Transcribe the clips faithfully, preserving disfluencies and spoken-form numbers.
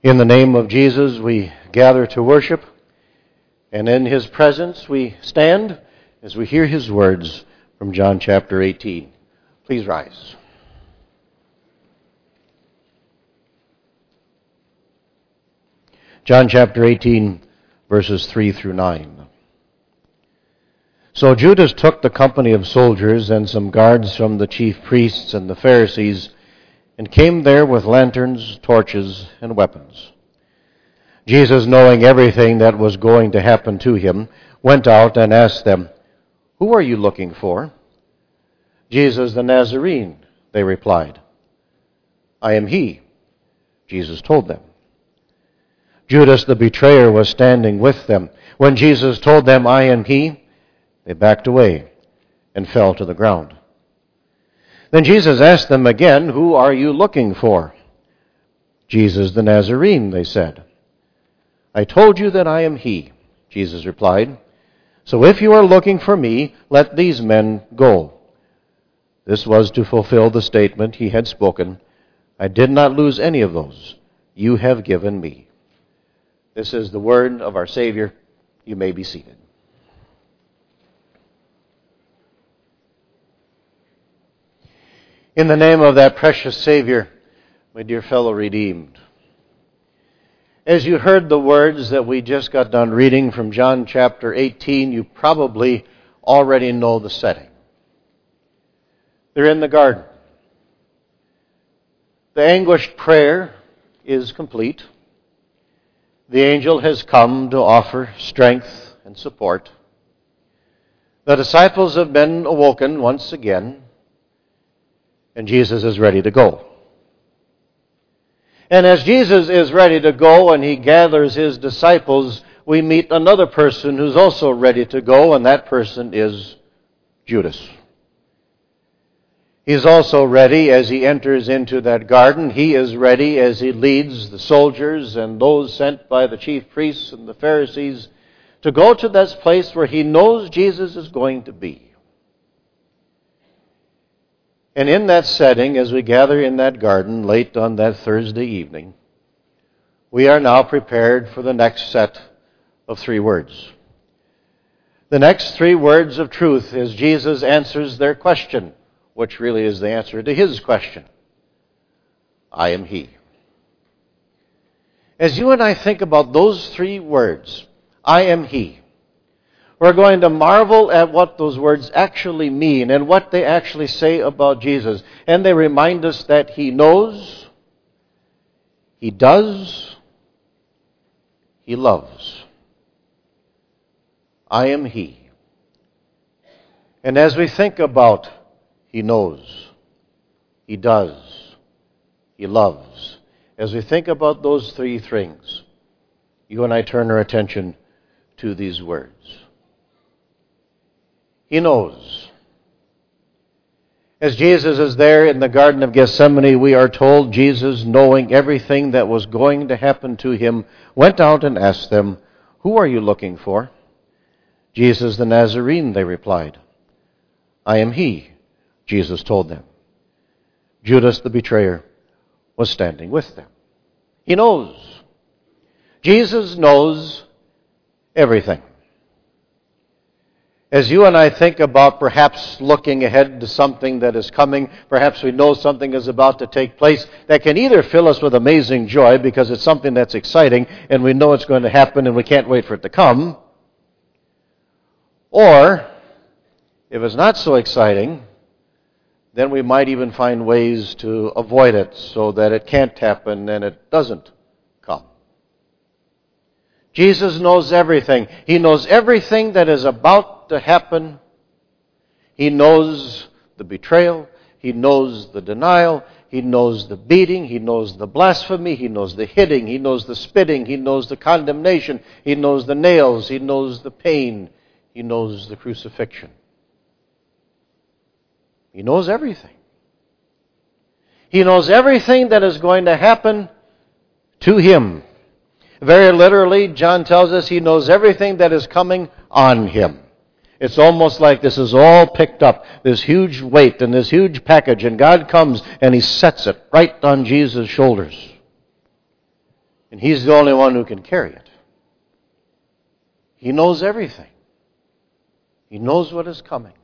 In the name of Jesus, we gather to worship, and in His presence we stand as we hear His words from John chapter eighteen. Please rise. John chapter eighteen, verses three through nine. So Judas took the company of soldiers and some guards from the chief priests and the Pharisees, and came there with lanterns, torches, and weapons. Jesus, knowing everything that was going to happen to him, went out and asked them, "Who are you looking for?" "Jesus the Nazarene," they replied. "I am he," Jesus told them. Judas the betrayer was standing with them. When Jesus told them, "I am he," they backed away and fell to the ground. Then Jesus asked them again, "Who are you looking for?" "Jesus the Nazarene," they said. "I told you that I am he," Jesus replied. "So if you are looking for me, let these men go." This was to fulfill the statement he had spoken, "I did not lose any of those you have given me." This is the word of our Savior. You may be seated. In the name of that precious Savior, my dear fellow redeemed, as you heard the words that we just got done reading from John chapter eighteen, you probably already know the setting. They're in the garden. The anguished prayer is complete. The angel has come to offer strength and support. The disciples have been awoken once again, and Jesus is ready to go. And as Jesus is ready to go and he gathers his disciples, we meet another person who's also ready to go, and that person is Judas. He's also ready as he enters into that garden. He is ready as he leads the soldiers and those sent by the chief priests and the Pharisees to go to this place where he knows Jesus is going to be. And in that setting, as we gather in that garden late on that Thursday evening, we are now prepared for the next set of three words. The next three words of truth as Jesus answers their question, which really is the answer to his question. I am he. As you and I think about those three words, I am he, we're going to marvel at what those words actually mean and what they actually say about Jesus. And they remind us that he knows, he does, he loves. I am he. And as we think about he knows, he does, he loves, as we think about those three things, you and I turn our attention to these words. He knows. As Jesus is there in the Garden of Gethsemane, we are told Jesus, knowing everything that was going to happen to him, went out and asked them, "Who are you looking for?" "Jesus the Nazarene," they replied. "I am he," Jesus told them. Judas the betrayer was standing with them. He knows. Jesus knows everything. As you and I think about perhaps looking ahead to something that is coming, perhaps we know something is about to take place, that can either fill us with amazing joy because it's something that's exciting and we know it's going to happen and we can't wait for it to come, or if it's not so exciting, then we might even find ways to avoid it so that it can't happen and it doesn't come. Jesus knows everything. He knows everything that is about to happen. He knows the betrayal. He knows the denial. He knows the beating. He knows the blasphemy. He knows the hitting. He knows the spitting. He knows the condemnation. He knows the nails. He knows the pain. He knows the crucifixion. He knows everything. He knows everything that is going to happen to him. Very literally, John tells us he knows everything that is coming on him. It's almost like this is all picked up, this huge weight and this huge package, and God comes and he sets it right on Jesus' shoulders. And he's the only one who can carry it. He knows everything. He knows what is coming.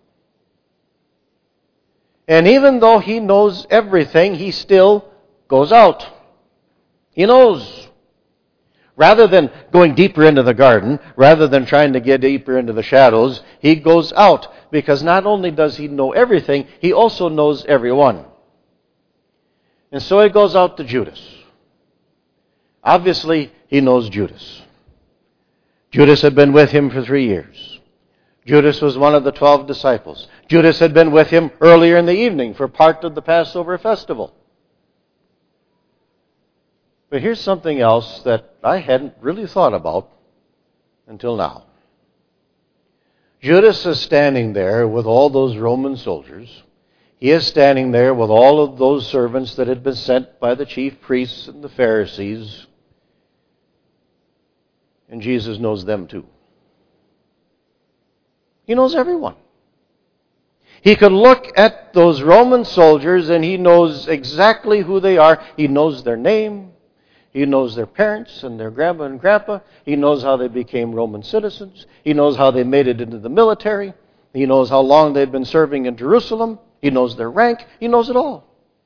And even though he knows everything, he still goes out. He knows. Rather than going deeper into the garden, rather than trying to get deeper into the shadows, he goes out. Because not only does he know everything, he also knows everyone. And so he goes out to Judas. Obviously, he knows Judas. Judas had been with him for three years. Judas was one of the twelve disciples. Judas had been with him earlier in the evening for part of the Passover festival. But here's something else that I hadn't really thought about until now. Judas is standing there with all those Roman soldiers. He is standing there with all of those servants that had been sent by the chief priests and the Pharisees. And Jesus knows them too. He knows everyone. He could look at those Roman soldiers and he knows exactly who they are. He knows their name. He knows their parents and their grandma and grandpa. He knows how they became Roman citizens. He knows how they made it into the military. He knows how long they'd been serving in Jerusalem. He knows their rank. He knows it all.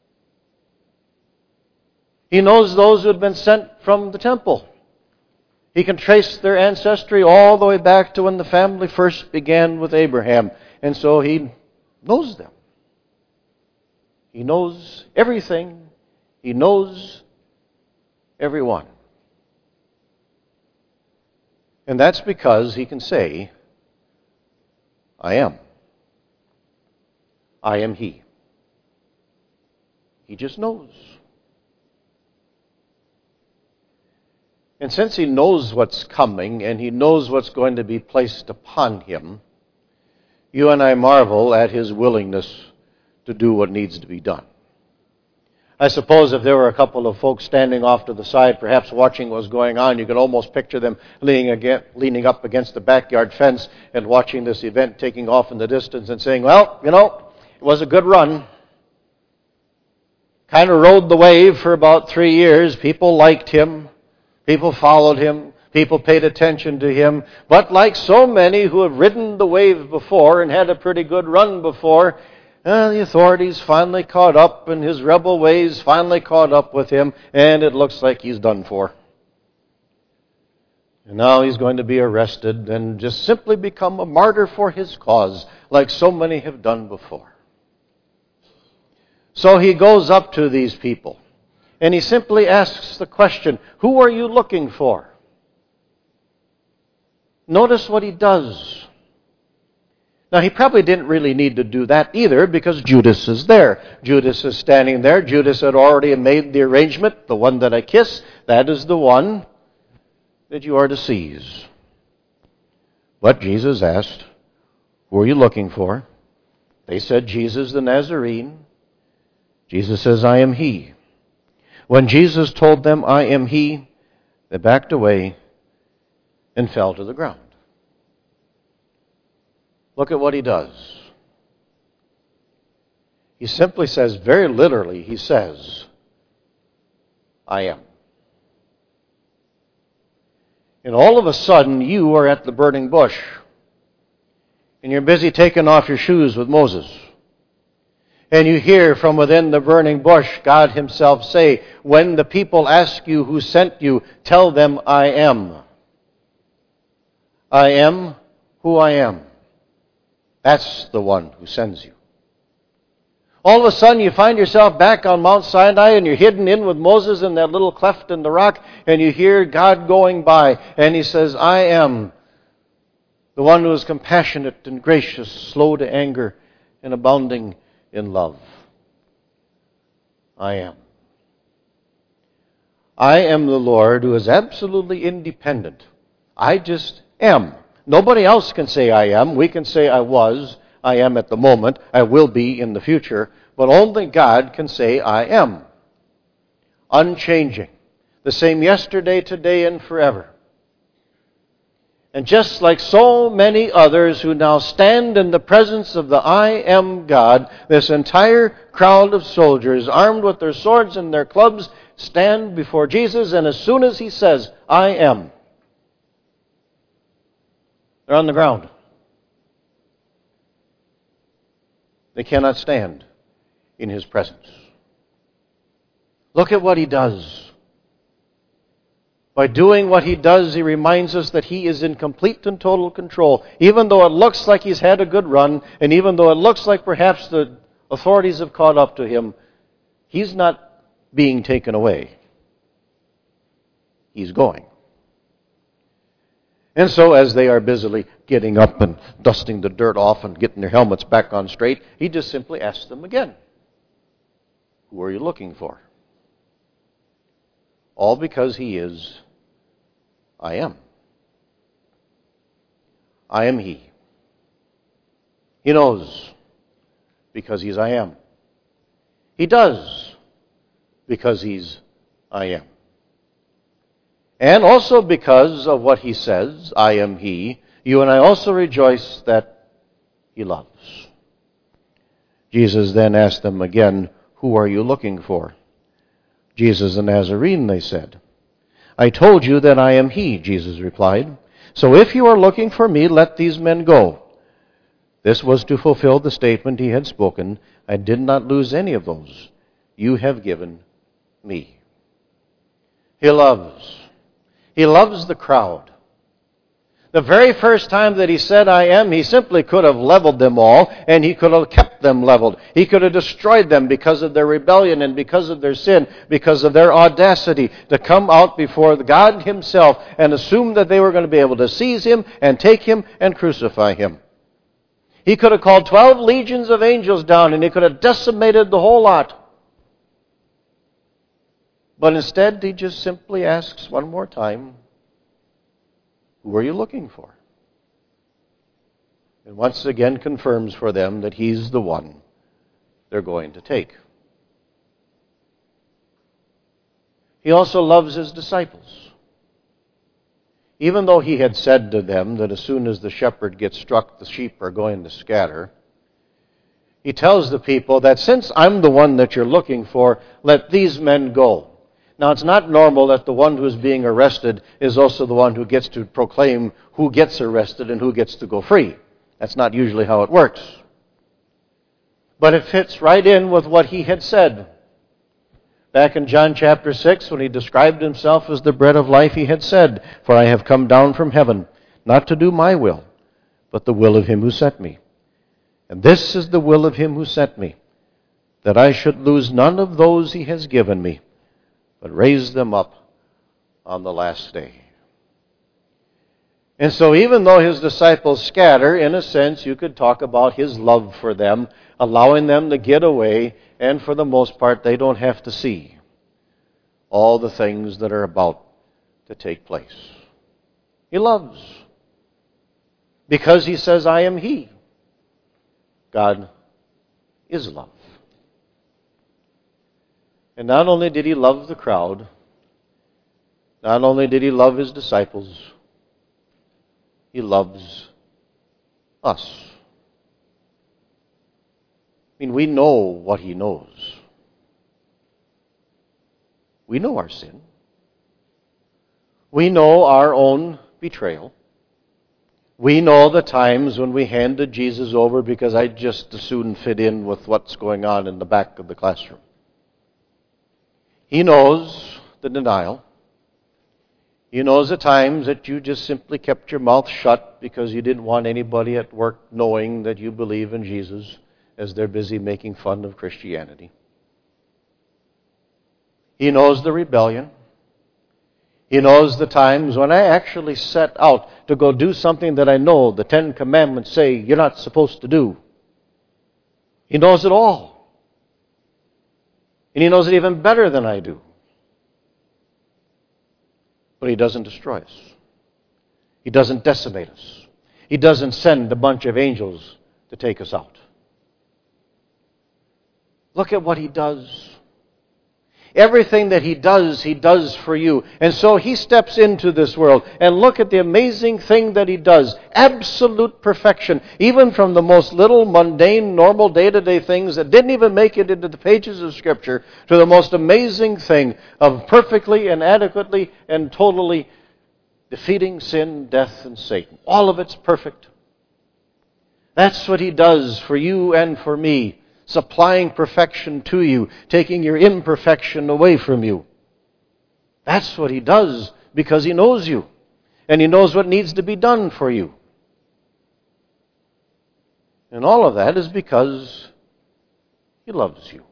He knows those who had been sent from the temple. He can trace their ancestry all the way back to when the family first began with Abraham. And so he knows them. He knows everything. He knows everyone. And that's because he can say, I am. I am he. He just knows. And since he knows what's coming and he knows what's going to be placed upon him, you and I marvel at his willingness to do what needs to be done. I suppose if there were a couple of folks standing off to the side, perhaps watching what was going on, you could almost picture them leaning, against, leaning up against the backyard fence and watching this event taking off in the distance and saying, well, you know, it was a good run. Kind of rode the wave for about three years. People liked him. People followed him. People paid attention to him. But like so many who have ridden the wave before and had a pretty good run before, uh, the authorities finally caught up and his rebel ways finally caught up with him, and it looks like he's done for. And now he's going to be arrested and just simply become a martyr for his cause, like so many have done before. So he goes up to these people, and he simply asks the question, who are you looking for? Notice what he does. Now, he probably didn't really need to do that either because Judas is there. Judas is standing there. Judas had already made the arrangement. The one that I kiss, that is the one that you are to seize. But Jesus asked, who are you looking for? They said, Jesus the Nazarene. Jesus says, I am he. When Jesus told them, I am he, they backed away and fell to the ground. Look at what he does. He simply says, very literally, he says, I am. And all of a sudden, you are at the burning bush. And you're busy taking off your shoes with Moses. And you hear from within the burning bush God himself say, when the people ask you who sent you, tell them I am. I am who I am. That's the one who sends you. All of a sudden you find yourself back on Mount Sinai and you're hidden in with Moses in that little cleft in the rock, and you hear God going by and he says, I am the one who is compassionate and gracious, slow to anger and abounding in love. I am. I am the Lord who is absolutely independent. I just am. Nobody else can say I am. We can say I was, I am at the moment, I will be in the future, but only God can say I am. Unchanging. The same yesterday, today, and forever. And just like so many others who now stand in the presence of the I am God, this entire crowd of soldiers, armed with their swords and their clubs stand before Jesus, and as soon as he says, I am, they're on the ground. They cannot stand in his presence. Look at what he does. By doing what he does, he reminds us that he is in complete and total control. Even though it looks like he's had a good run, and even though it looks like perhaps the authorities have caught up to him, he's not being taken away. He's going. And so as they are busily getting up and dusting the dirt off and getting their helmets back on straight, he just simply asks them again, who are you looking for? All because he is, I am. I am he. He knows because he's I am. He does because he's I am. And also because of what he says, I am he, you and I also rejoice that he loves. Jesus then asked them again, who are you looking for? Jesus the Nazarene, they said. I told you that I am he, Jesus replied. So if you are looking for me, let these men go. This was to fulfill the statement he had spoken. I did not lose any of those you have given me. He loves. He loves the crowd. The very first time that he said, I am, he simply could have leveled them all, and he could have kept them leveled. He could have destroyed them because of their rebellion and because of their sin, because of their audacity to come out before God himself and assume that they were going to be able to seize him and take him and crucify him. He could have called twelve legions of angels down, and he could have decimated the whole lot. But instead, he just simply asks one more time, who are you looking for? And once again confirms for them that he's the one they're going to take. He also loves his disciples. Even though he had said to them that as soon as the shepherd gets struck, the sheep are going to scatter, he tells the people that since I'm the one that you're looking for, let these men go. Now, it's not normal that the one who is being arrested is also the one who gets to proclaim who gets arrested and who gets to go free. That's not usually how it works. But it fits right in with what he had said. Back in John chapter six, when he described himself as the bread of life, he had said, for I have come down from heaven, not to do my will, but the will of him who sent me. And this is the will of him who sent me, that I should lose none of those he has given me, but raise them up on the last day. And so even though his disciples scatter, in a sense, you could talk about his love for them, allowing them to get away, and for the most part, they don't have to see all the things that are about to take place. He loves. Because he says, I am he. God is love. And not only did he love the crowd, not only did he love his disciples, he loves us. I mean, we know what he knows. We know our sin. We know our own betrayal. We know the times when we handed Jesus over because I just as soon fit in with what's going on in the back of the classroom. He knows the denial. He knows the times that you just simply kept your mouth shut because you didn't want anybody at work knowing that you believe in Jesus as they're busy making fun of Christianity. He knows the rebellion. He knows the times when I actually set out to go do something that I know the Ten Commandments say you're not supposed to do. He knows it all. And he knows it even better than I do. But he doesn't destroy us. He doesn't decimate us. He doesn't send a bunch of angels to take us out. Look at what he does. Everything that He does, He does for you. And so He steps into this world. And look at the amazing thing that He does. Absolute perfection. Even from the most little, mundane, normal, day-to-day things that didn't even make it into the pages of Scripture, to the most amazing thing of perfectly and adequately and totally defeating sin, death, and Satan. All of it's perfect. That's what He does for you and for me. Supplying perfection to you, taking your imperfection away from you. That's what He does because He knows you. And He knows what needs to be done for you. And all of that is because He loves you.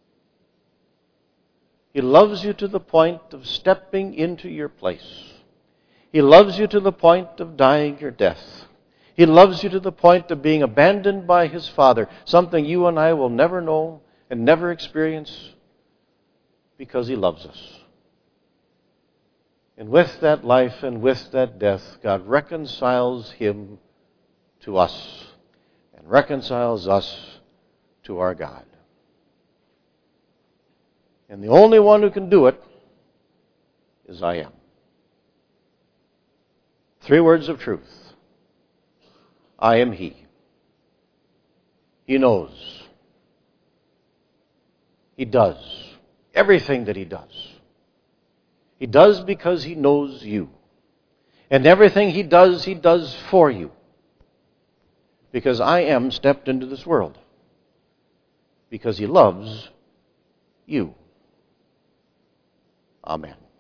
He loves you to the point of stepping into your place. He loves you to the point of dying your death. He loves you to the point of being abandoned by His Father, something you and I will never know and never experience because He loves us. And with that life and with that death, God reconciles Him to us and reconciles us to our God. And the only one who can do it is I am. Three words of truth. I am He. He knows. He does everything that He does. He does because He knows you. And everything He does, He does for you. Because I am stepped into this world. Because He loves you. Amen.